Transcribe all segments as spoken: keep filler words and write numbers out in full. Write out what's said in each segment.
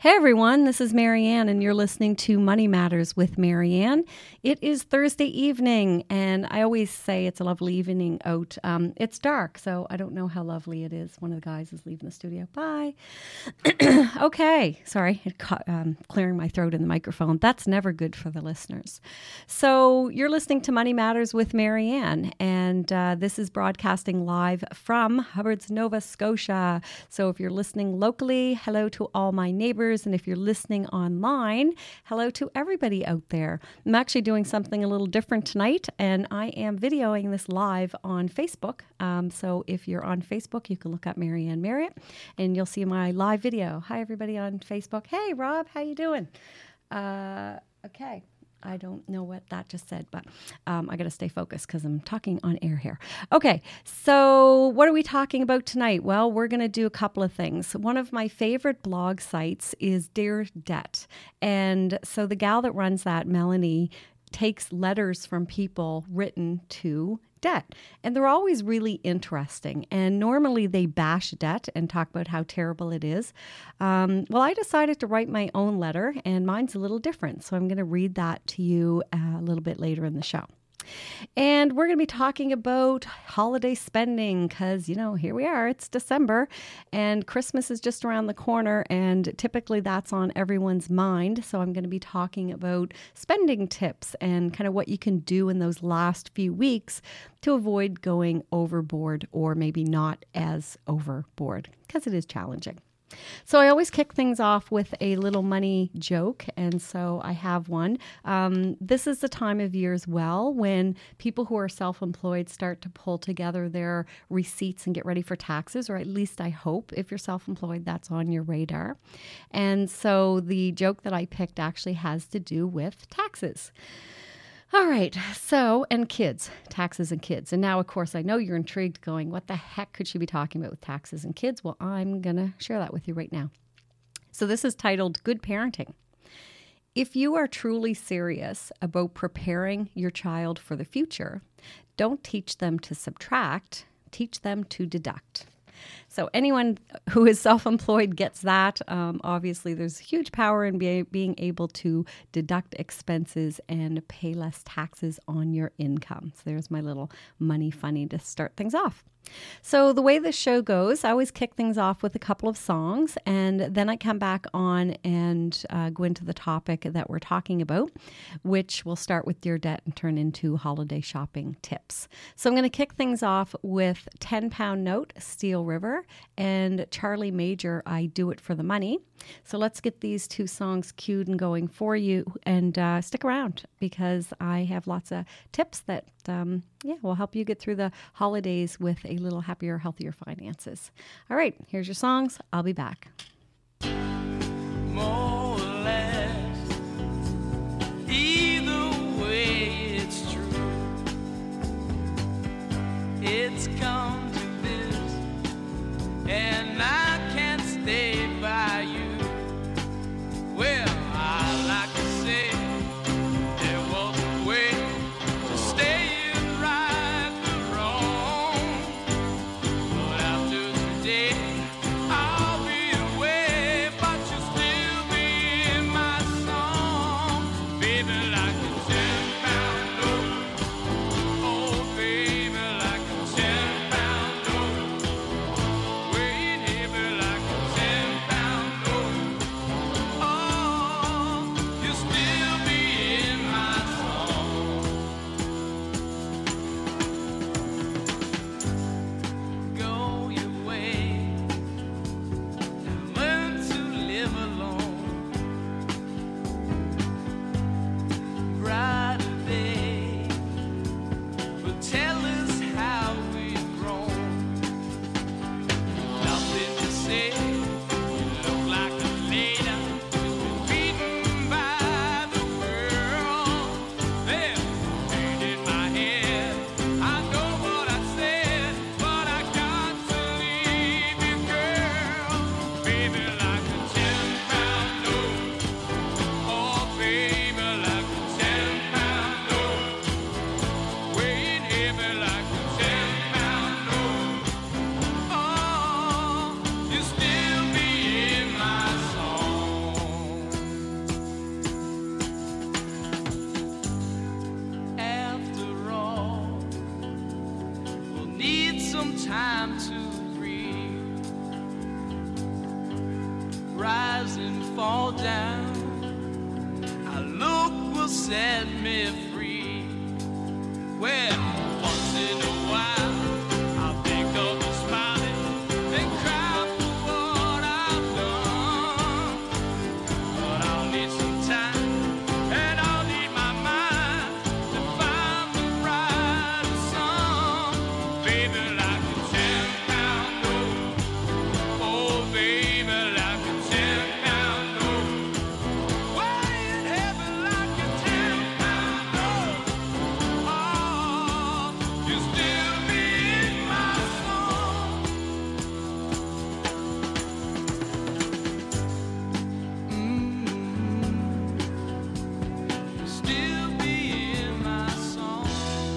Hey everyone, this is Marianne and you're listening to Money Matters with Marianne. It is Thursday evening and I always say it's a lovely evening out. Um, it's dark, so I don't know how lovely it is. One of the guys is leaving the studio. Bye. Okay, sorry, it caught, um, clearing my throat in the microphone. That's never good for the listeners. So you're listening to Money Matters with Marianne and uh, this is broadcasting live from Hubbards, Nova Scotia. So if you're listening locally, hello to all my neighbors. And if you're listening online, hello to everybody out there. I'm actually doing something a little different tonight, and I am videoing this live on Facebook. Um, so if you're on Facebook, you can look up Marianne Marriott, and you'll see my live video. Hi, everybody on Facebook. Hey, Rob, how you doing? Uh, okay. I don't know what that just said, but um, I got to stay focused because I'm talking on air here. Okay, so what are we talking about tonight? Well, we're going to do a couple of things. One of my favorite blog sites is Dear Debt. And so the gal that runs that, Melanie, takes letters from people written to debt. And they're always really interesting. And normally they bash debt and talk about how terrible it is. Um, well, I decided to write my own letter, and mine's a little different. So I'm going to read that to you uh, a little bit later in the show. And we're going to be talking about holiday spending because, you know, here we are. It's December and Christmas is just around the corner, and typically that's on everyone's mind. So I'm going to be talking about spending tips and kind of what you can do in those last few weeks to avoid going overboard, or maybe not as overboard, because it is challenging. So I always kick things off with a little money joke, and so I have one. Um, this is the time of year as well when people who are self-employed start to pull together their receipts and get ready for taxes, or at least I hope if you're self-employed that's on your radar. And so the joke that I picked actually has to do with taxes. All right, so, and kids, taxes and kids. And now, of course, I know you're intrigued going, what the heck could she be talking about with taxes and kids? Well, I'm going to share that with you right now. So this is titled Good Parenting. If you are truly serious about preparing your child for the future, don't teach them to subtract, teach them to deduct. So anyone who is self-employed gets that. Um, obviously, there's huge power in be, being able to deduct expenses and pay less taxes on your income. So there's my little money funny to start things off. So the way this show goes, I always kick things off with a couple of songs, and then I come back on and uh, go into the topic that we're talking about, which will start with Dear Debt and turn into holiday shopping tips. So I'm going to kick things off with ten pound Note, Steel River, and Charlie Major, I Do It for the Money. So let's get these two songs cued and going for you, and uh, stick around because I have lots of tips that um, yeah will help you get through the holidays with a little happier, healthier finances. All right, here's your songs. I'll be back. More or less, either way it's true. It's come to this, and I can't stay by you. Well, I like to say there was a way to stay and right the wrong. But after today, I'll be away, but you'll still be time to breathe. Rise and fall down. A look will set me free. Well, once in a while, I'll think of the smiling and cry for what I've done. But I'll need some time, and I'll need my mind to find the brighter sun. Baby, like a ten pound note. Oh, baby, like a ten pound note. Weighing heavy like a ten pound note. Oh, you still be in my song. Mm-hmm. You still be in my song.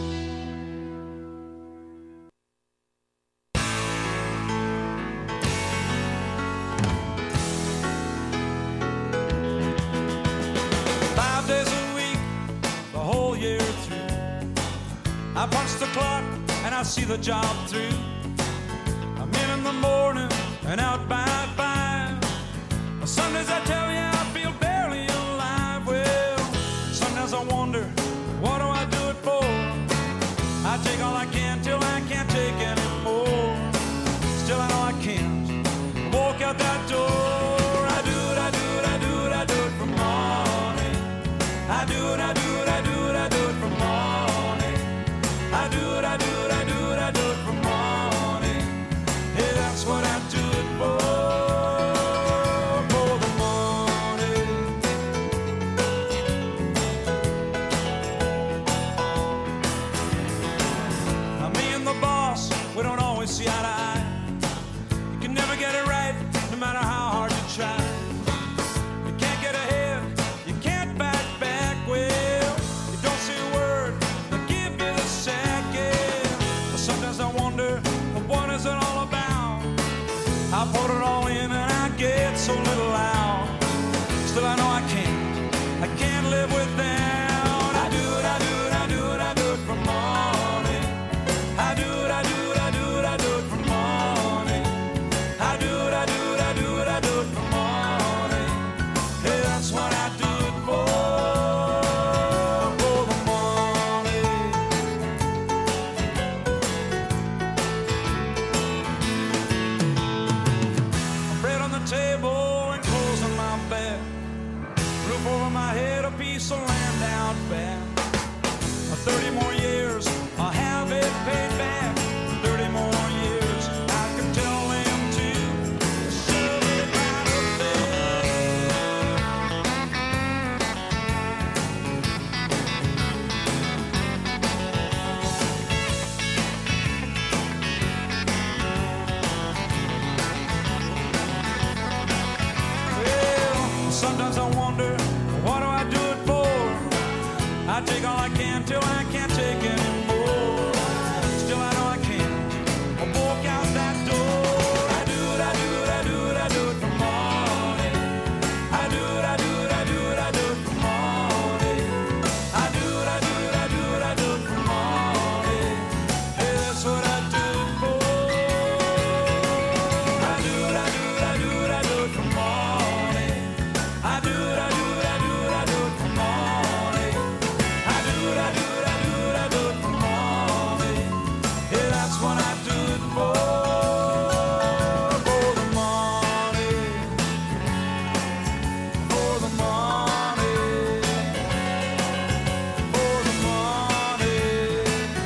Five days a week, the whole year through. I punch the clock and I see the job through. I'm in in the morning and out by five. Sundays I tell you I feel barely alive. Well, sometimes I wonder, what do I do it for? I take all I can till I can't take anymore. Still I know I can't walk out that door. I do it, I do it, I do it, I do it for morning. I do it, I do it, I do it, I do it for morning. I do it, I do it, I do it, I do it for morning. Yeah, that's what I do it for, for the morning. Now me and the boss, we don't always see eye to eye. You can never get it right, no matter how hard you try. You can't get ahead, you can't fight back. Well, you don't say a word, they'll give you the second. But sometimes I wonder, what is it all about? I put it all in and I get so little out. Still I know I can't, I can't live without. I do it, I do it, I do it, I do it for morning. I do it, I do it, I do it, I do it for morning. I do it, I do it, I do it, I do it for morning. Yeah, that's what I do it for, for the morning. Bread on the table and clothes on my bed. Roof over my head, a piece of land out back. Thirty more years, I'll have it paid back. Thirty more years, I can tell them to shove it right up Well, sometimes I wonder, what do I do it for? I take all I can till I can't take anymore. Still I know I can't, I'll walk out that door. I do it, I do it, I do it, I do it for morning. I do it, I do it, I do it, I do it for morning. I do it, I do it, I do it, I do it for morning. Hey, that's what I do it for. I do it, I do it, I do it, I do it for morning. I do it, I do it, I do it, I do it for morning. I do it, I do it, I do it, I do it for morning. Yeah, that's what I do it for, for the morning. For the morning. For the morning.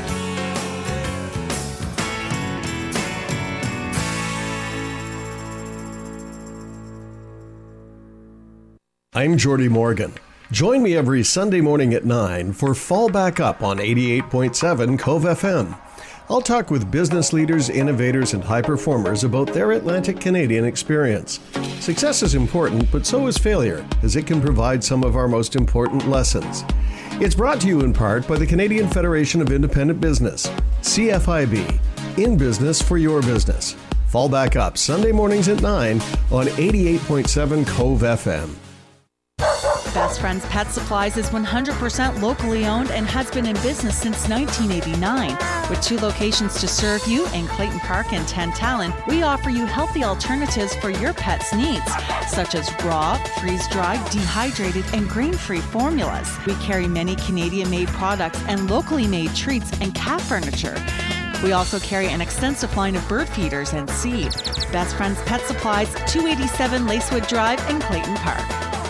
I'm Jordy Morgan. Join me every Sunday morning at nine for Fall Back Up on eighty-eight point seven Cove F M. I'll talk with business leaders, innovators, and high performers about their Atlantic Canadian experience. Success is important, but so is failure, as it can provide some of our most important lessons. It's brought to you in part by the Canadian Federation of Independent Business, C F I B, in business for your business. Fall Back Up, Sunday mornings at nine on eighty-eight point seven Cove F M. Best Friends Pet Supplies is one hundred percent locally owned and has been in business since nineteen eighty-nine. With two locations to serve you in Clayton Park and Tantallon, we offer you healthy alternatives for your pet's needs, such as raw, freeze-dried, dehydrated, and grain-free formulas. We carry many Canadian-made products and locally made treats and cat furniture. We also carry an extensive line of bird feeders and seed. Best Friends Pet Supplies, two eighty-seven Lacewood Drive in Clayton Park.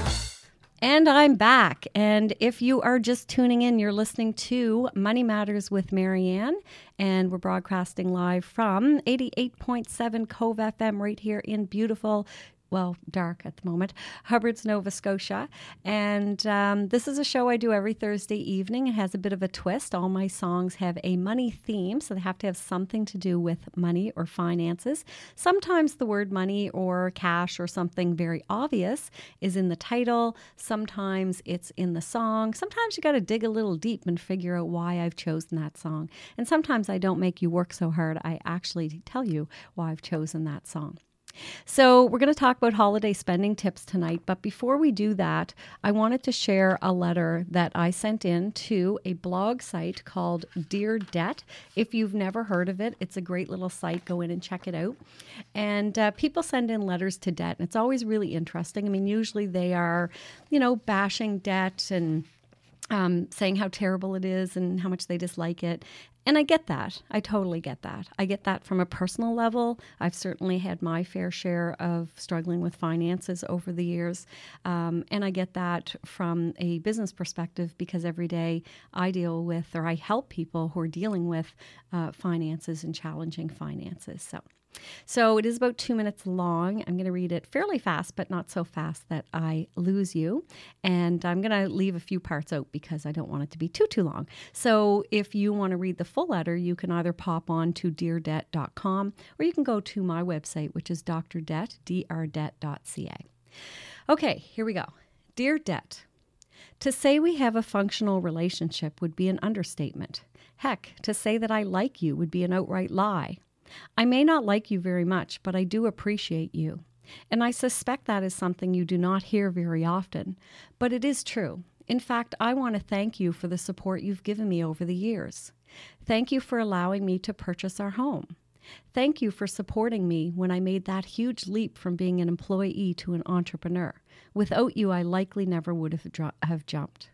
And I'm back. And if you are just tuning in, you're listening to Money Matters with Marianne. And we're broadcasting live from eighty-eight point seven Cove F M right here in beautiful, well, dark at the moment, Hubbards, Nova Scotia. And um, this is a show I do every Thursday evening. It has a bit of a twist. All my songs have a money theme, so they have to have something to do with money or finances. Sometimes the word money or cash or something very obvious is in the title. Sometimes it's in the song. Sometimes you got to dig a little deep and figure out why I've chosen that song. And sometimes I don't make you work so hard. I actually tell you why I've chosen that song. So we're going to talk about holiday spending tips tonight, but before we do that, I wanted to share a letter that I sent in to a blog site called Dear Debt. If you've never heard of it, it's a great little site. Go in and check it out. And uh, people send in letters to debt, and it's always really interesting. I mean, usually they are, you know, bashing debt and um, saying how terrible it is and how much they dislike it. And I get that. I totally get that. I get that from a personal level. I've certainly had my fair share of struggling with finances over the years. Um, and I get that from a business perspective because every day I deal with, or I help people who are dealing with uh, finances and challenging finances. So. So it is about two minutes long. I'm going to read it fairly fast, but not so fast that I lose you. And I'm going to leave a few parts out because I don't want it to be too, too long. So if you want to read the full letter, you can either pop on to dear debt dot com or you can go to my website, which is Doctor Debt, d r debt dot c a. Okay, here we go. Dear Debt. To say we have a functional relationship would be an understatement. Heck, to say that I like you would be an outright lie. I may not like you very much, but I do appreciate you. And I suspect that is something you do not hear very often, but it is true. In fact, I want to thank you for the support you've given me over the years. Thank you for allowing me to purchase our home. Thank you for supporting me when I made that huge leap from being an employee to an entrepreneur. Without you, I likely never would have, dr- have jumped.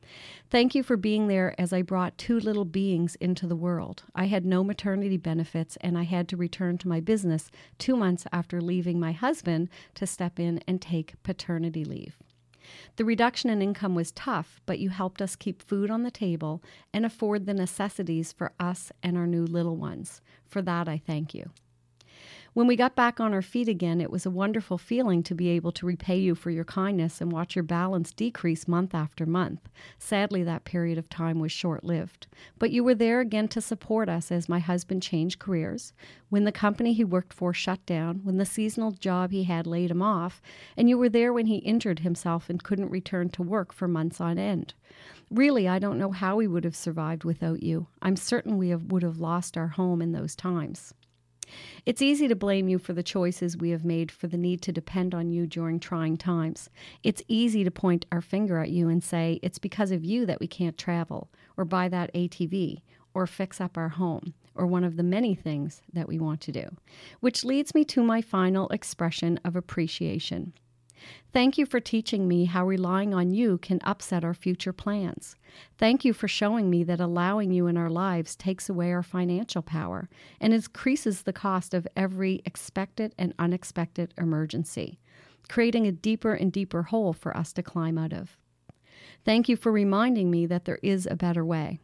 Thank you for being there as I brought two little beings into the world. I had no maternity benefits and I had to return to my business two months after leaving my husband to step in and take paternity leave. The reduction in income was tough, but you helped us keep food on the table and afford the necessities for us and our new little ones. For that, I thank you. When we got back on our feet again, it was a wonderful feeling to be able to repay you for your kindness and watch your balance decrease month after month. Sadly, that period of time was short-lived. But you were there again to support us as my husband changed careers, when the company he worked for shut down, when the seasonal job he had laid him off, and you were there when he injured himself and couldn't return to work for months on end. Really, I don't know how we would have survived without you. I'm certain we have, would have lost our home in those times. It's easy to blame you for the choices we have made for the need to depend on you during trying times. It's easy to point our finger at you and say, it's because of you that we can't travel, or buy that A T V, or fix up our home, or one of the many things that we want to do. Which leads me to my final expression of appreciation. Thank you for teaching me how relying on you can upset our future plans. Thank you for showing me that allowing you in our lives takes away our financial power and increases the cost of every expected and unexpected emergency, creating a deeper and deeper hole for us to climb out of. Thank you for reminding me that there is a better way.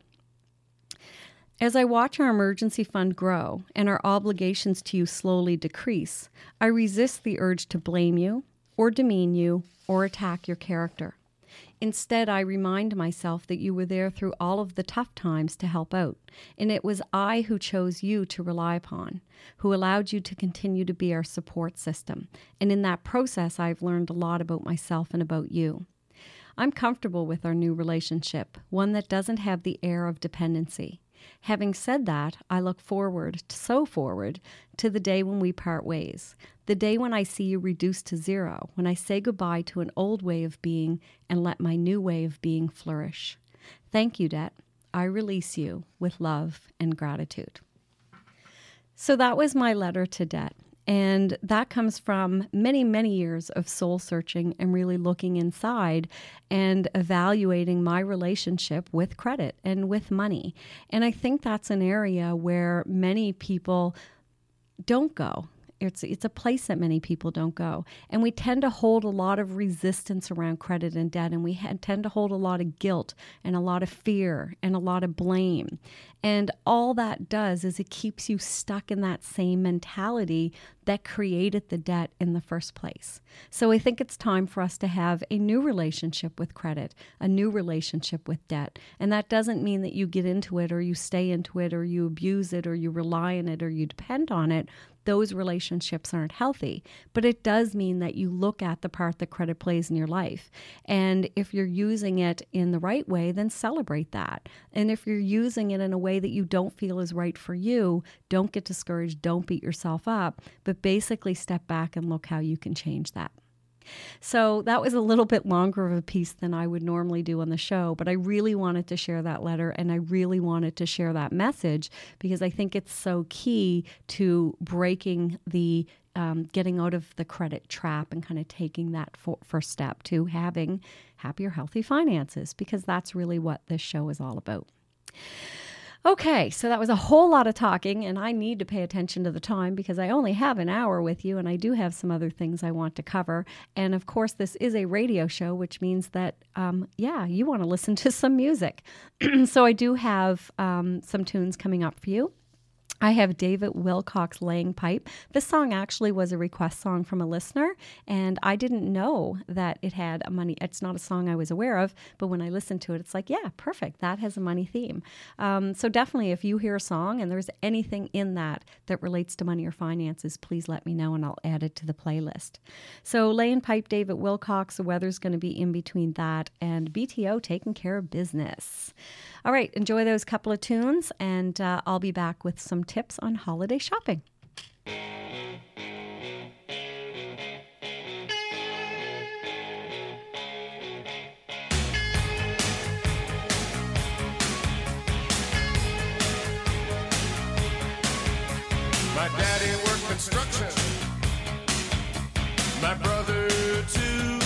As I watch our emergency fund grow and our obligations to you slowly decrease, I resist the urge to blame you, or demean you, or attack your character. Instead, I remind myself that you were there through all of the tough times to help out, and it was I who chose you to rely upon, who allowed you to continue to be our support system. And in that process, I've learned a lot about myself and about you. I'm comfortable with our new relationship, one that doesn't have the air of dependency. Having said that, I look forward, so forward, to the day when we part ways. The day when I see you reduced to zero, when I say goodbye to an old way of being and let my new way of being flourish. Thank you, debt. I release you with love and gratitude. So that was my letter to debt. And that comes from many, many years of soul searching and really looking inside and evaluating my relationship with credit and with money. And I think that's an area where many people don't go. It's it's a place that many people don't go. And we tend to hold a lot of resistance around credit and debt, and we ha- tend to hold a lot of guilt and a lot of fear and a lot of blame. And all that does is it keeps you stuck in that same mentality that created the debt in the first place. So I think it's time for us to have a new relationship with credit, a new relationship with debt. And that doesn't mean that you get into it or you stay into it or you abuse it or you rely on it or you depend on it. Those relationships aren't healthy, but it does mean that you look at the part that credit plays in your life. And if you're using it in the right way, then celebrate that. And if you're using it in a way that you don't feel is right for you, don't get discouraged, don't beat yourself up, but basically step back and look how you can change that. So that was a little bit longer of a piece than I would normally do on the show, but I really wanted to share that letter and I really wanted to share that message because I think it's so key to breaking the um, getting out of the credit trap and kind of taking that for, first step to having happier, healthy finances, because that's really what this show is all about. Okay, so that was a whole lot of talking, and I need to pay attention to the time because I only have an hour with you, and I do have some other things I want to cover. And of course, this is a radio show, which means that, um, yeah, you want to listen to some music. So I do have um, some tunes coming up for you. I have David Wilcox, Laying Pipe. This song actually was a request song from a listener, and I didn't know that it had a money. It's not a song I was aware of, but when I listened to it, it's like, yeah, perfect. That has a money theme. Um, so definitely, if you hear a song and there's anything in that that relates to money or finances, please let me know, and I'll add it to the playlist. So Laying Pipe, David Wilcox. The weather's going to be in between that and B T O, Taking Care of Business. All right, enjoy those couple of tunes, and uh, I'll be back with some tips on holiday shopping. My daddy worked construction, my brother too.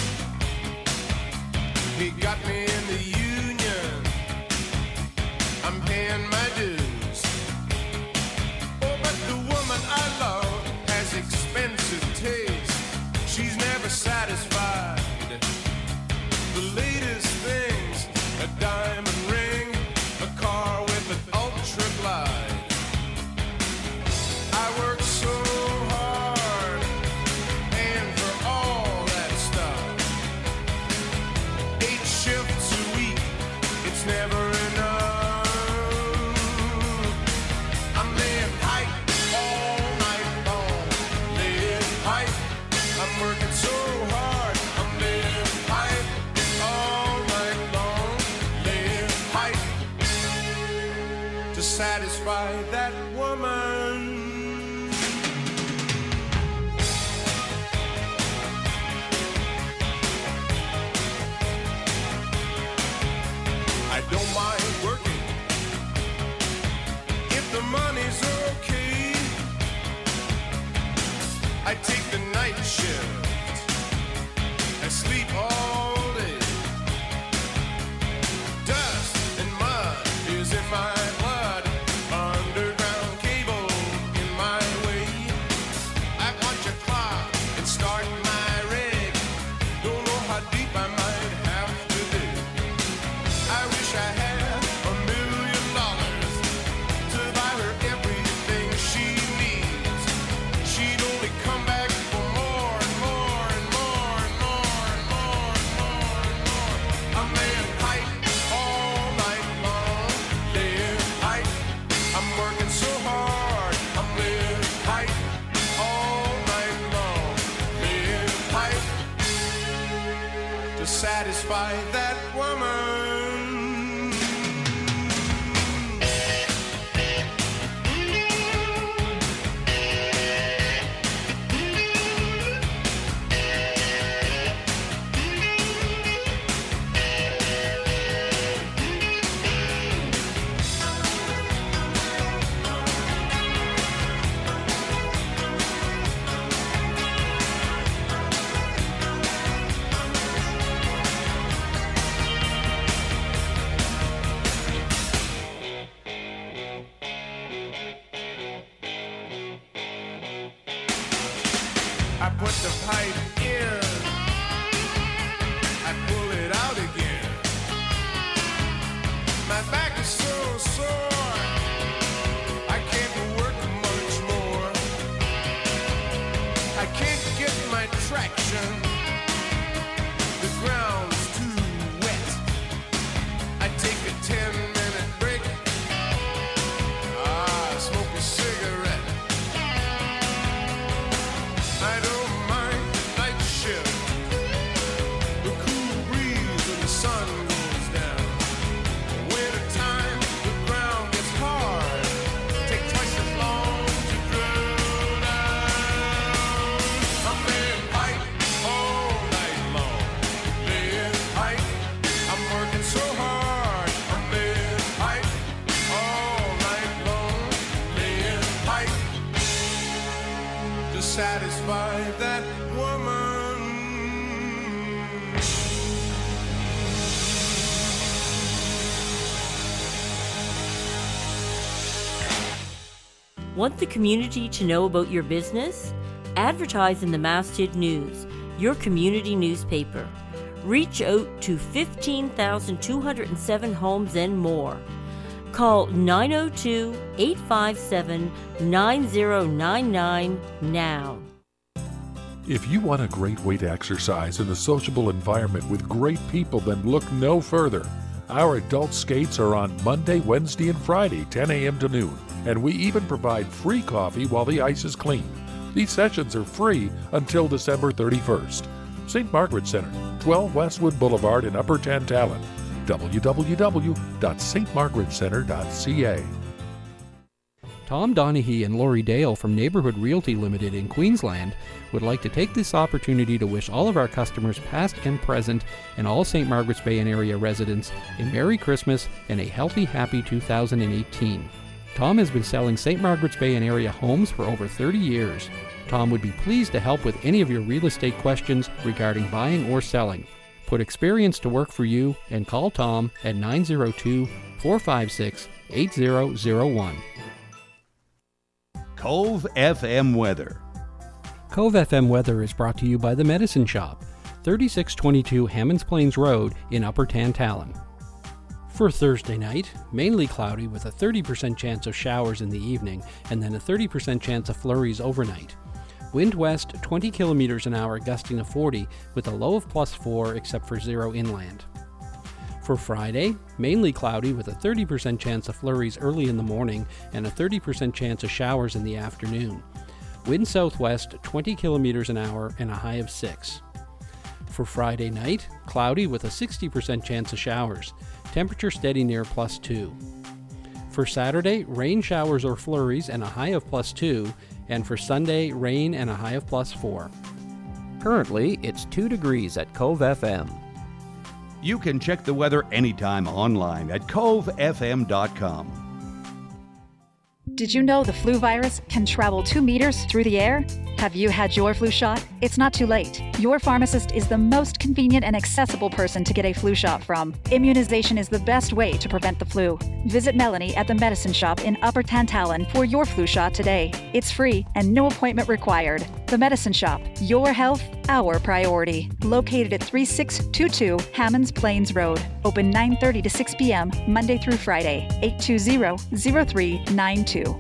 He got me in the union, I'm paying my dues. Oh, but the woman I love has expensive taste. She's never satisfied. The latest things, a diamond ring, a car with an ultra glide. I work so hard, paying for all that stuff. Eight shifts a week, it's never enough. I'm laying pipe all night long, laying pipe. I'm working so hard, I'm laying pipe all night long, laying pipe to satisfy that woman. I don't mind working if the money's okay. I take the night shift and sleep all day. Dust and mud is in my blood, underground cable in my way. I watch a clock and start my rig. Don't know how deep I might have to dig. I wish I had a million dollars to buy her everything she needs. She'd only come back for more and more and more and more and more and more and more. I'm laying pipe all night long, laying pipe. I'm working so hard, I'm laying pipe all night long, laying pipe to satisfy that woman. I put the pipe in, I pull it out again. My back is so sore, I can't work much more. I can't get my traction, the ground's too wet. I take a ten minute break, ah, smoke a cigarette. I don't mind night shift, the cool breeze when the sun goes down. Winter time, the ground gets hard, take twice as long to drill down. I'm laying pipe all night long, laying pipe. I'm working so hard, I'm laying pipe all night long, laying pipe to satisfy that woman. Want the community to know about your business? Advertise in the Masthead News, your community newspaper. Reach out to fifteen thousand two hundred seven homes and more. Call nine oh two, eight five seven, nine oh nine nine now. If you want a great way to exercise in a sociable environment with great people, then look no further. Our adult skates are on Monday, Wednesday, and Friday, ten a.m. to noon, and we even provide free coffee while the ice is clean. These sessions are free until December thirty-first. Saint Margaret Center, twelve Westwood Boulevard in Upper Tantallon. w w w dot s t margaret center dot c a. Tom Donaghy and Lori Dale from Neighborhood Realty Limited in Queensland would like to take this opportunity to wish all of our customers past and present and all Saint Margaret's Bay and area residents a Merry Christmas and a healthy, happy two thousand eighteen. Tom has been selling Saint Margaret's Bay and area homes for over thirty years. Tom would be pleased to help with any of your real estate questions regarding buying or selling. Put experience to work for you and call Tom at nine oh two, four five six, eight oh oh one. Cove F M weather. Cove F M weather is brought to you by The Medicine Shop, thirty-six twenty-two Hammonds Plains Road in Upper Tantallon. For Thursday night, mainly cloudy with a thirty percent chance of showers in the evening and then a thirty percent chance of flurries overnight. Wind west twenty kilometers an hour gusting to forty with a low of plus four except for zero inland. For Friday, mainly cloudy with a thirty percent chance of flurries early in the morning and a thirty percent chance of showers in the afternoon. Wind southwest twenty kilometers an hour and a high of six. For Friday night, cloudy with a sixty percent chance of showers. Temperature steady near plus two. For Saturday, rain showers or flurries and a high of plus two. And for Sunday, rain and a high of plus four. Currently, it's two degrees at Cove F M. You can check the weather anytime online at cove f m dot com. Did you know the flu virus can travel two meters through the air? Have you had your flu shot? It's not too late. Your pharmacist is the most convenient and accessible person to get a flu shot from. Immunization is the best way to prevent the flu. Visit Melanie at the Medicine Shop in Upper Tantallon for your flu shot today. It's free and no appointment required. The Medicine Shop, your health, our priority. Located at thirty-six twenty-two Hammonds Plains Road. Open nine thirty to six p.m. Monday through Friday. eight two zero, zero three nine two.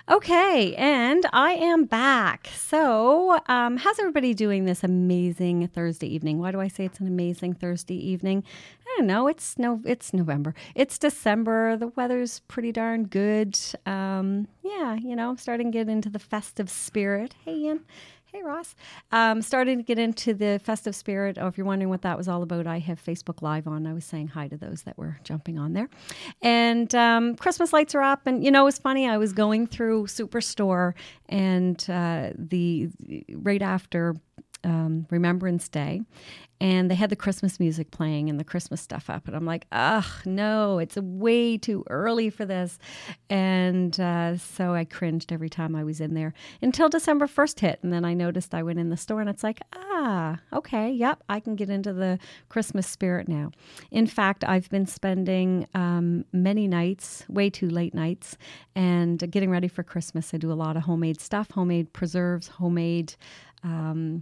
Okay, and I am back. So, um, how's everybody doing this amazing Thursday evening? Why do I say it's an amazing Thursday evening? I don't know. It's no, it's November. It's December. The weather's pretty darn good. Um, yeah, you know, I'm starting to get into the festive spirit. Hey, Ian. Hey, Ross. Um, starting to get into the festive spirit. Oh, if you're wondering what that was all about, I have Facebook Live on. I was saying hi to those that were jumping on there. And um, Christmas lights are up. And, you know, it was funny. I was going through Superstore and uh, the right after um, Remembrance Day. And they had the Christmas music playing and the Christmas stuff up. And I'm like, ugh, no, it's way too early for this. And uh, so I cringed every time I was in there until December first hit. And then I noticed I went in the store and it's like, ah, okay, yep, I can get into the Christmas spirit now. In fact, I've been spending um, many nights, way too late nights, and getting ready for Christmas. I do a lot of homemade stuff, homemade preserves, homemade Um,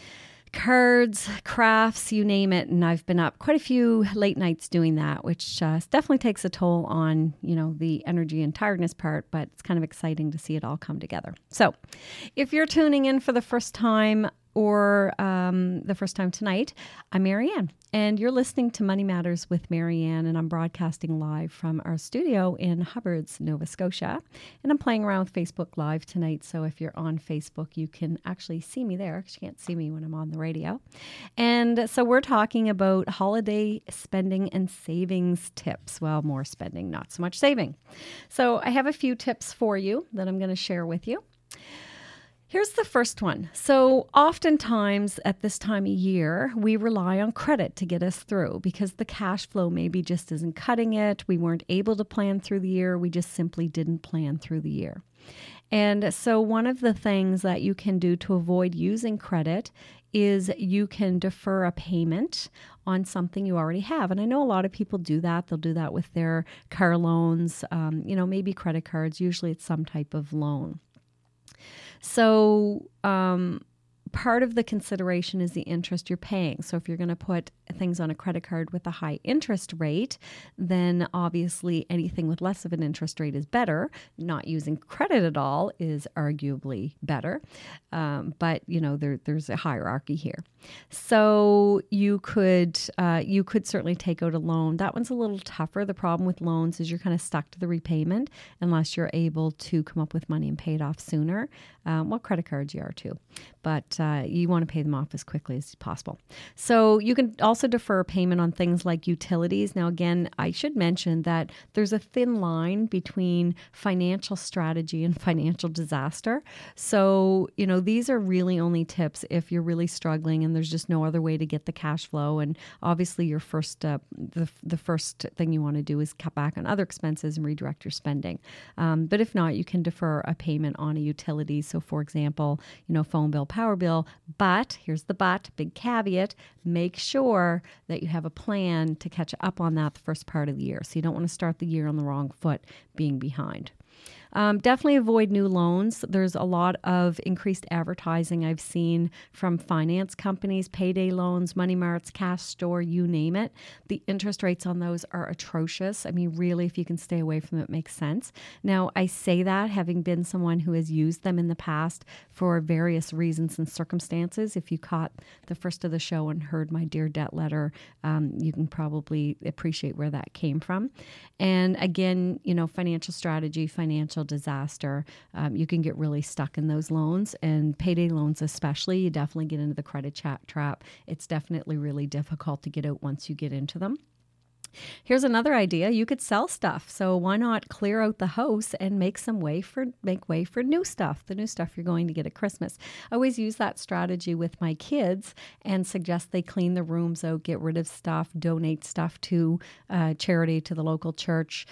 cards, crafts, you name it. And I've been up quite a few late nights doing that, which uh, definitely takes a toll on, you know, the energy and tiredness part, but it's kind of exciting to see it all come together. So if you're tuning in for the first time or um, the first time tonight, I'm Marianne, and you're listening to Money Matters with Marianne, and I'm broadcasting live from our studio in Hubbards, Nova Scotia, and I'm playing around with Facebook Live tonight, so if you're on Facebook, you can actually see me there, because you can't see me when I'm on the radio. And so we're talking about holiday spending and savings tips. Well, more spending, not so much saving. So I have a few tips for you that I'm going to share with you. Here's the first one. So oftentimes at this time of year, we rely on credit to get us through because the cash flow maybe just isn't cutting it. We weren't able to plan through the year. We just simply didn't plan through the year. And so one of the things that you can do to avoid using credit is you can defer a payment on something you already have. And I know a lot of people do that. They'll do that with their car loans, um, you know, maybe credit cards. Usually it's some type of loan. So um, part of the consideration is the interest you're paying. So if you're going to put things on a credit card with a high interest rate, then obviously anything with less of an interest rate is better. Not using credit at all is arguably better. Um, but, you know, there, there's a hierarchy here. So you could uh, you could certainly take out a loan. That one's a little tougher. The problem with loans is you're kind of stuck to the repayment unless you're able to come up with money and pay it off sooner. Um, well, credit cards you are too. But uh, you want to pay them off as quickly as possible. So you can also defer payment on things like utilities. Now, again, I should mention that there's a thin line between financial strategy and financial disaster. So, you know, these are really only tips if you're really struggling and there's just no other way to get the cash flow. And obviously your first, uh, the, the first thing you want to do is cut back on other expenses and redirect your spending. Um, but if not, you can defer a payment on a utility. So for example, you know, phone bill, power bill, but here's the but, big caveat, make sure that you have a plan to catch up on that the first part of the year. So you don't want to start the year on the wrong foot being behind. Um, definitely avoid new loans. There's a lot of increased advertising I've seen from finance companies, payday loans, money marts, cash store, you name it. The interest rates on those are atrocious. I mean, really, if you can stay away from it, it makes sense. Now, I say that having been someone who has used them in the past for various reasons and circumstances. If you caught the first of the show and heard my Dear Debt letter, um, you can probably appreciate where that came from. And again, you know, financial strategy, financial disaster, um, you can get really stuck in those loans, and payday loans especially, you definitely get into the credit chat trap. It's definitely really difficult to get out once you get into them. Here's another idea. You could sell stuff. So why not clear out the house and make some way for make way for new stuff, the new stuff you're going to get at Christmas. I always use that strategy with my kids and suggest they clean the rooms out, get rid of stuff, donate stuff to uh, charity, to the local church,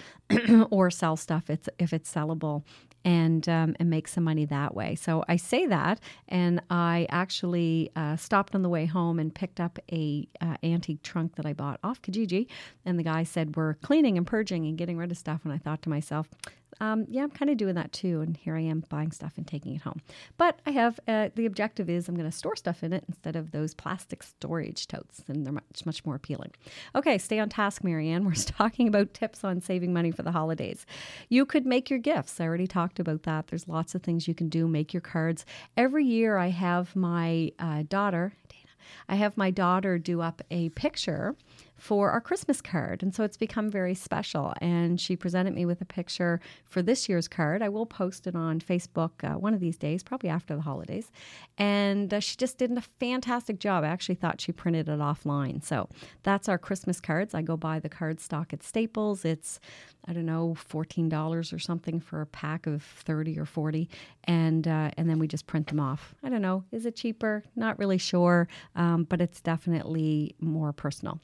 or sell stuff if it's, if it's sellable. And um, and make some money that way. So I say that, and I actually uh, stopped on the way home and picked up a uh, antique trunk that I bought off Kijiji. And the guy said, we're cleaning and purging and getting rid of stuff. And I thought to myself, um, yeah, I'm kind of doing that too. And here I am buying stuff and taking it home. But I have, uh, the objective is I'm going to store stuff in it instead of those plastic storage totes. And they're much, much more appealing. Okay, stay on task, Marianne. We're talking about tips on saving money for the holidays. You could make your gifts. I already talked about that. There's lots of things you can do. Make your cards. Every year I have my uh, daughter, Dana, I have my daughter do up a picture for our Christmas card. And so it's become very special. And she presented me with a picture for this year's card. I will post it on Facebook uh, one of these days, probably after the holidays. And uh, she just did a fantastic job. I actually thought she printed it offline. So that's our Christmas cards. I go buy the card stock at Staples. It's, I don't know, fourteen dollars or something for a pack of thirty or forty. And uh, and then we just print them off. I don't know. Is it cheaper? Not really sure. Um, but it's definitely more personal.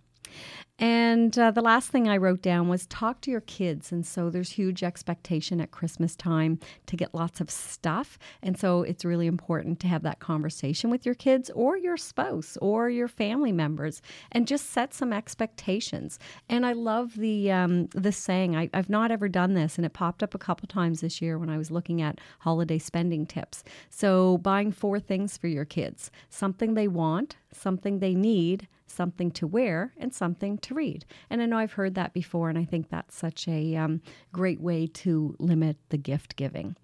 And uh, the last thing I wrote down was talk to your kids. And so there's huge expectation at Christmas time to get lots of stuff. And so it's really important to have that conversation with your kids or your spouse or your family members and just set some expectations. And I love the um, the saying, I, I've not ever done this, and it popped up a couple times this year when I was looking at holiday spending tips. So buying four things for your kids, something they want, something they need, something to wear, and something to read. And I know I've heard that before, and I think that's such a um, great way to limit the gift giving.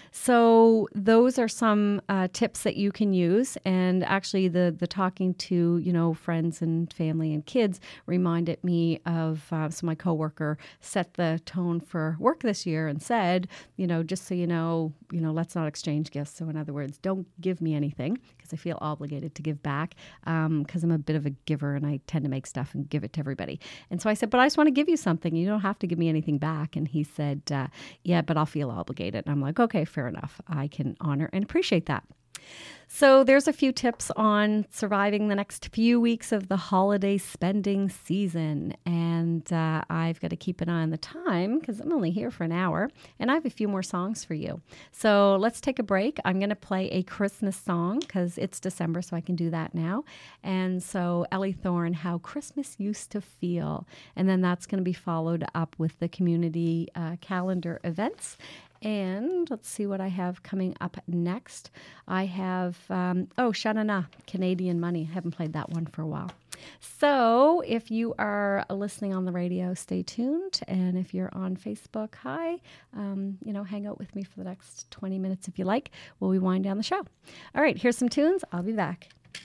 So those are some uh, tips that you can use. And actually the the talking to, you know, friends and family and kids reminded me of, uh, so my coworker set the tone for work this year and said, you know, just so you know, you know, let's not exchange gifts. So in other words, don't give me anything because I feel obligated to give back um, because I'm a bit of a giver and I tend to make stuff and give it to everybody. And so I said, but I just want to give you something. You don't have to give me anything back. And he said, uh, yeah, but I'll feel obligated. And I'm like, okay, fair enough. I can honor and appreciate that. So there's a few tips on surviving the next few weeks of the holiday spending season. And uh, I've got to keep an eye on the time because I'm only here for an hour. And I have a few more songs for you. So let's take a break. I'm going to play a Christmas song because it's December, so I can do that now. And so Ellie Thorne, How Christmas Used to Feel. And then that's going to be followed up with the community uh, calendar events. And let's see what I have coming up next. I have, um, oh, Sha-Na-Na, Canadian Money. I haven't played that one for a while. So if you are listening on the radio, stay tuned. And if you're on Facebook, hi, um, you know, hang out with me for the next twenty minutes if you like, while we wind down the show. All right, here's some tunes. I'll be back.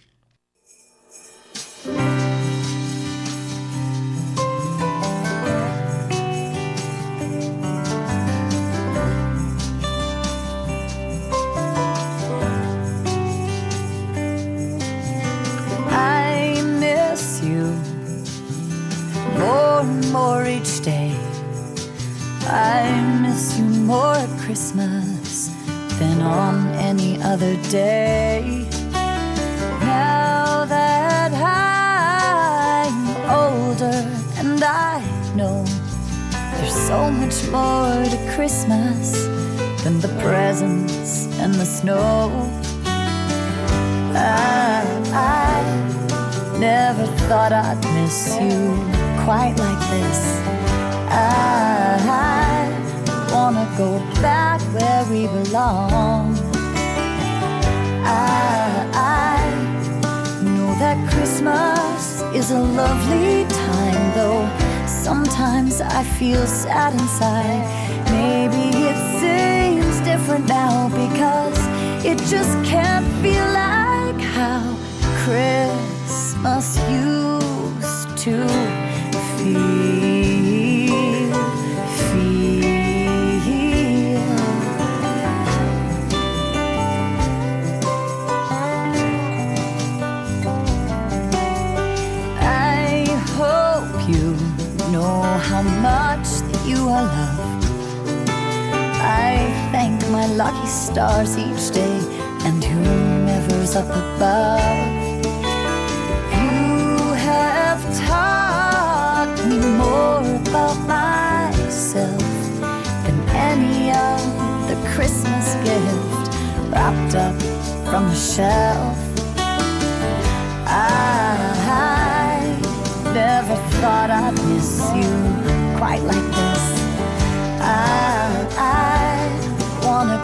More and more each day. I miss you more at Christmas than on any other day. Now that I'm older and I know there's so much more to Christmas than the presents and the snow. I, I never thought I'd miss you quite like this. I, I wanna go back where we belong. I, I know that Christmas is a lovely time, though sometimes I feel sad inside. Maybe it seems different now because it just can't feel like how Christmas used to feel, feel. I hope you know how much that you are loved. I thank my lucky stars each day and whomever's up above. You have taught me more about myself than any other Christmas gift wrapped up from the shelf. I never thought I'd miss you quite like this. I, I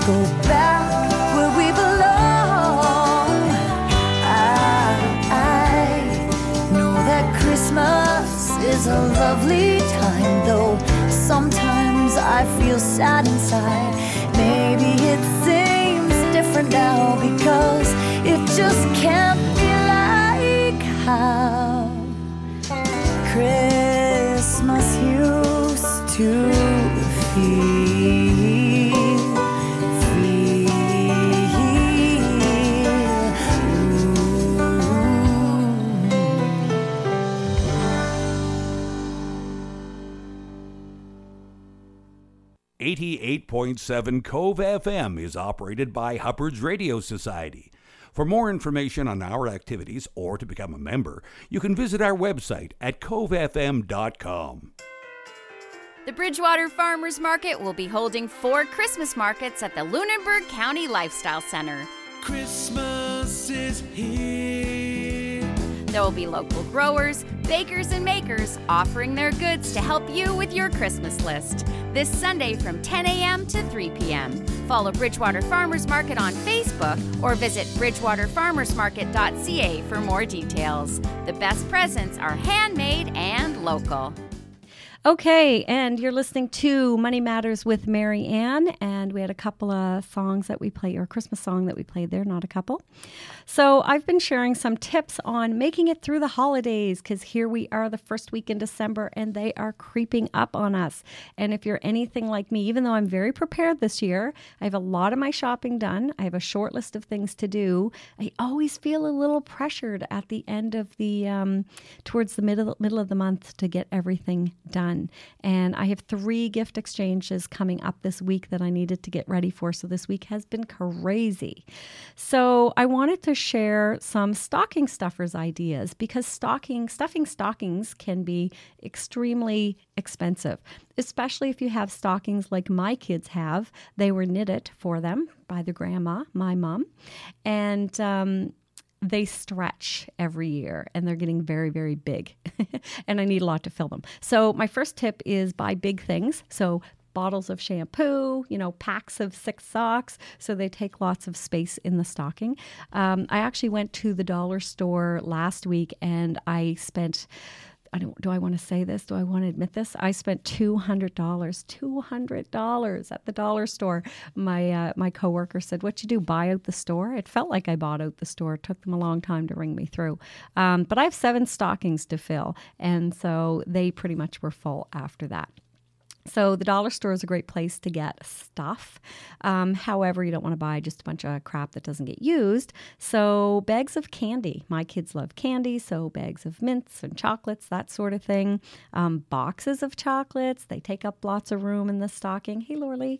go back where we belong. I, I know that Christmas is a lovely time, though sometimes I feel sad inside. Maybe it seems different now because it just can't be like how Christmas used to feel, feel. eighty-eight point seven Cove F M is operated by Hubbard's Radio Society. For more information on our activities or to become a member, you can visit our website at cove f m dot com. The Bridgewater Farmers Market will be holding four Christmas markets at the Lunenburg County Lifestyle Center. Christmas is here. There will be local growers, bakers, and makers offering their goods to help you with your Christmas list. This Sunday from ten a.m. to three p.m. Follow Bridgewater Farmers Market on Facebook or visit bridgewater farmers market dot c a for more details. The best presents are handmade and local. Okay, and you're listening to Money Matters with Mary Ann, and we had a couple of songs that we played, or a Christmas song that we played there, not a couple. So I've been sharing some tips on making it through the holidays, because here we are the first week in December, and they are creeping up on us. And if you're anything like me, even though I'm very prepared this year, I have a lot of my shopping done, I have a short list of things to do, I always feel a little pressured at the end of the, um, towards the middle, middle of the month to get everything done. And I have three gift exchanges coming up this week that I needed to get ready for. So this week has been crazy. So I wanted to share some stocking stuffers ideas, because stocking, stuffing stockings can be extremely expensive, especially if you have stockings like my kids have. They were knitted for them by the grandma, my mom. And, um, they stretch every year, and they're getting very, very big, and I need a lot to fill them. So my first tip is buy big things. So bottles of shampoo, you know, packs of six socks, so they take lots of space in the stocking. Um, I actually went to the dollar store last week, and I spent I don't, do I want to say this? Do I want to admit this? I spent two hundred dollars, two hundred dollars at the dollar store. My uh, my coworker said, "What'd you do, buy out the store?" It felt like I bought out the store. It took them a long time to ring me through. Um, but I have seven stockings to fill, and so they pretty much were full after that. So the dollar store is a great place to get stuff. Um, however, you don't want to buy just a bunch of crap that doesn't get used. So bags of candy. My kids love candy, so bags of mints and chocolates, that sort of thing. Um, boxes of chocolates. They take up lots of room in the stocking. Hey, Lorley.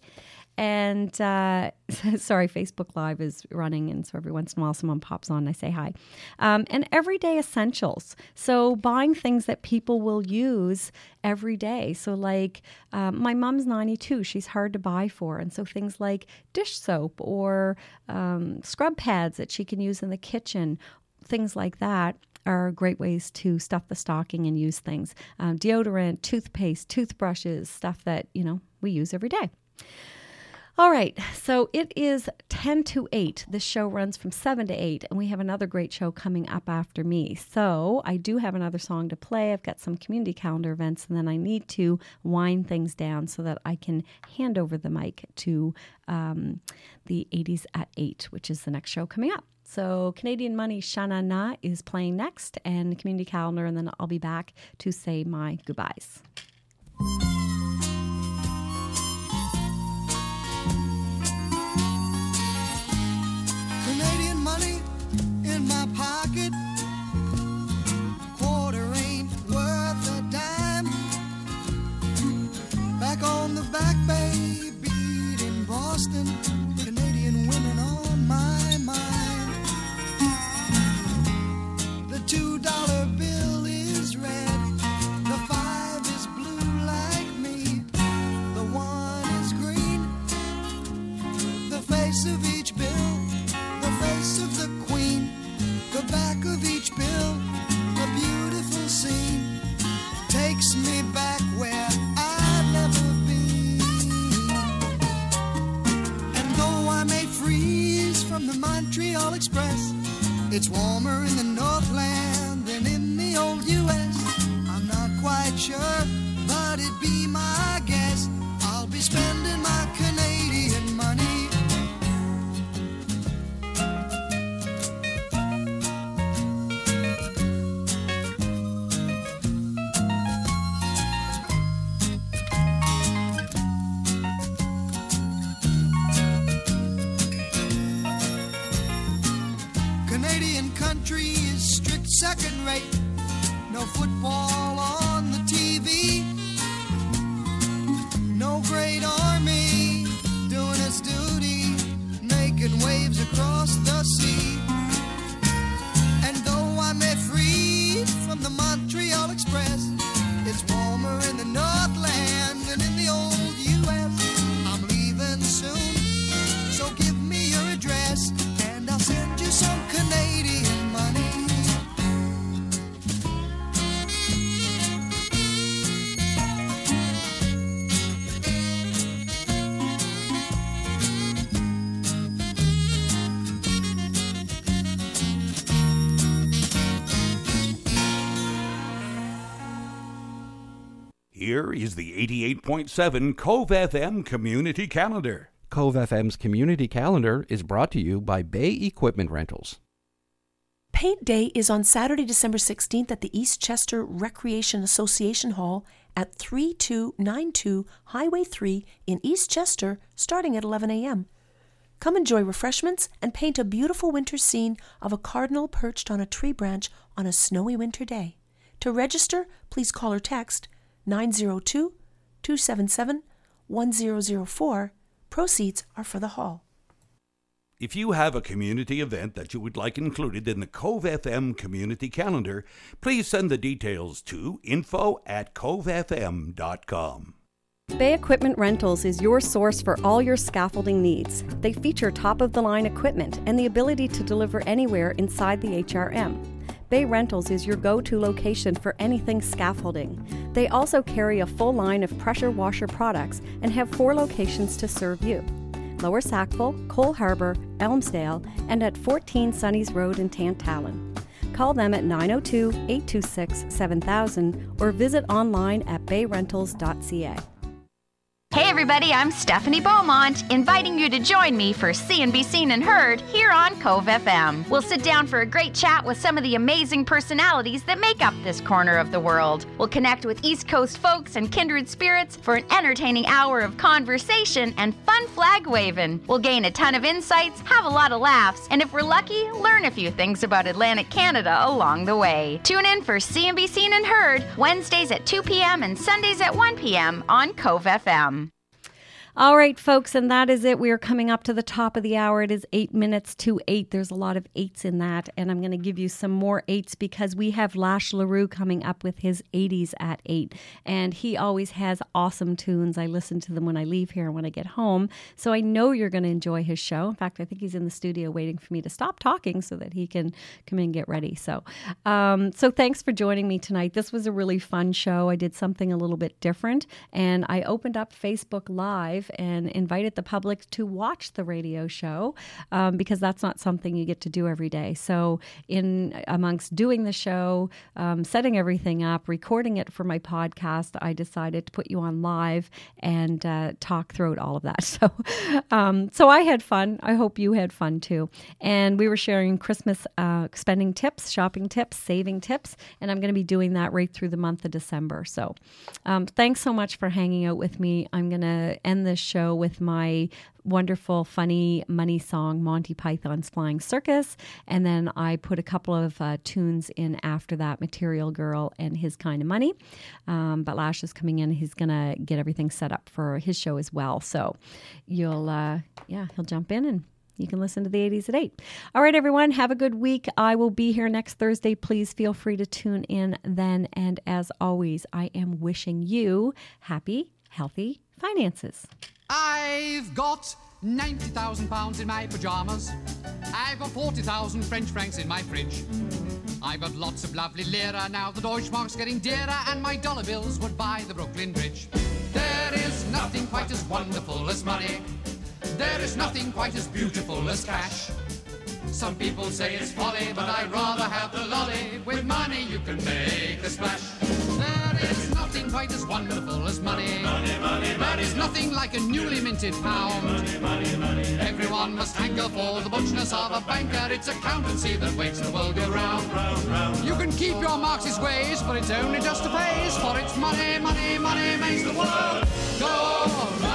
And uh, sorry, Facebook Live is running, and so every once in a while someone pops on and I say hi. Um, and everyday essentials. So buying things that people will use every day. So like um, my mom's ninety-two, she's hard to buy for. And so things like dish soap or um, scrub pads that she can use in the kitchen, things like that are great ways to stuff the stocking and use things. Um, deodorant, toothpaste, toothbrushes, stuff that, you know, we use every day. All right, so it is ten to eight. This show runs from seven to eight, and we have another great show coming up after me. So I do have another song to play. I've got some community calendar events, and then I need to wind things down so that I can hand over the mic to um, the eighties at eight, which is the next show coming up. So Canadian Money Shana Na is playing next, and the community calendar, and then I'll be back to say my goodbyes. Pocket, quarter ain't worth a dime. Back on the Back Bay beat in Boston, Canadian women on my mind. The two dollar bill is red, the five is blue like me, the one is green. The face of each bill, the face of the Queen. The back of each bill, a beautiful scene, takes me back where I've never been. And though from the Montreal Express. It's warmer in the Northland than in the old U S. I'm not quite sure, but it'd be my guess. I'll be spending my Canadian money. Canadian country is strict second rate. No football on the T V. No great army doing its duty, making waves across the sea. And though I'm made free from the Montreal Express, it's warmer in the Northland than in the old U S. I'm leaving soon, so give me your address and I'll send you some Canadian money. Here is the eighty-eight point seven Cove F M Community Calendar. Cove F M's Community Calendar is brought to you by Bay Equipment Rentals. Paint Day is on Saturday, December sixteenth at the East Chester Recreation Association Hall at thirty-two ninety-two Highway three in East Chester, starting at eleven a.m. Come enjoy refreshments and paint a beautiful winter scene of a cardinal perched on a tree branch on a snowy winter day. To register, please call or text nine zero two, two seven seven, one zero zero four. Proceeds are for the hall. If you have a community event that you would like included in the Cove F M Community Calendar, please send the details to info at cove f m dot com. Bay Equipment Rentals is your source for all your scaffolding needs. They feature top-of-the-line equipment and the ability to deliver anywhere inside the H R M. Bay Rentals is your go-to location for anything scaffolding. They also carry a full line of pressure washer products and have four locations to serve you: Lower Sackville, Cole Harbour, Elmsdale, and at fourteen Sunnies Road in Tantallon. Call them at nine oh two, eight two six, seven thousand or visit online at bay rentals dot c a. Hey everybody, I'm Stephanie Beaumont, inviting you to join me for See and Be Seen and Heard here on Cove F M. We'll sit down for a great chat with some of the amazing personalities that make up this corner of the world. We'll connect with East Coast folks and kindred spirits for an entertaining hour of conversation and fun flag waving. We'll gain a ton of insights, have a lot of laughs, and if we're lucky, learn a few things about Atlantic Canada along the way. Tune in for See and Be Seen and Heard Wednesdays at two p.m. and Sundays at one p.m. on Cove F M. All right, folks, and that is it. We are coming up to the top of the hour. It is eight minutes to eight. There's a lot of eights in that, and I'm going to give you some more eights because we have Lash LaRue coming up with his eighties at eight, and he always has awesome tunes. I listen to them when I leave here and when I get home, so I know you're going to enjoy his show. In fact, I think he's in the studio waiting for me to stop talking so that he can come in and get ready. So, um, so thanks for joining me tonight. This was a really fun show. I did something a little bit different, and I opened up Facebook Live and invited the public to watch the radio show um, because that's not something you get to do every day. So in amongst doing the show, um, setting everything up, recording it for my podcast, I decided to put you on live and uh, talk through all of that. So, um, so I had fun. I hope you had fun too. And we were sharing Christmas uh, spending tips, shopping tips, saving tips, and I'm going to be doing that right through the month of December. So um, thanks so much for hanging out with me. I'm going to end this show with my wonderful, funny money song, Monty Python's Flying Circus. And then I put a couple of uh, tunes in after that, Material Girl and His Kind of Money. Um, but Lash is coming in. He's going to get everything set up for his show as well. So you'll, uh, yeah, he'll jump in and you can listen to the eighties at eight. All right, everyone, have a good week. I will be here next Thursday. Please feel free to tune in then. And as always, I am wishing you happy, healthy finances. I've got ninety thousand pounds in my pajamas. I've got forty thousand French francs in my fridge. I've got lots of lovely lira now. The Deutschmark's getting dearer, and my dollar bills would buy the Brooklyn Bridge. There is nothing quite as wonderful as money. There is nothing quite as beautiful as cash. Some people say it's folly, but I'd rather have the lolly. With money you can make a splash. There is nothing quite as wonderful as money. Money, money, there money, is nothing like a newly minted pound. Money, money, money, everyone must hanker for the butchness of a banker. It's accountancy that makes the world go round. round, round. You can keep your Marxist ways, but it's only just a phase. For it's money, money, money makes the world go round.